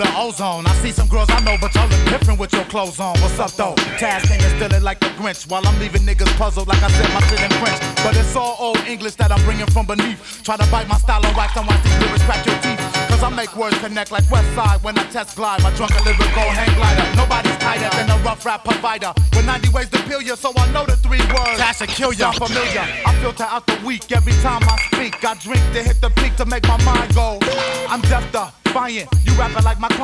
The ozone. I see some girls I know, but y'all look different with your clothes on. What's up though? Taz can you steal it like the Grinch while I'm leaving niggas puzzled like I said my shit in French. But it's all old English that I'm bringing from beneath. Try to bite my style on wax and watch these lyrics crack your teeth. Cause I make words connect like West Side when I test glide. My drunken lyrical hang glider. Nobody's tighter than a rough rap provider. With 90 ways to peel you, so I know the 3 words. Cash and kill ya. I'm familiar. I filter out the weak every time I speak. I drink to hit the peak to make my mind go. I'm deaf to defiant. You rapping like my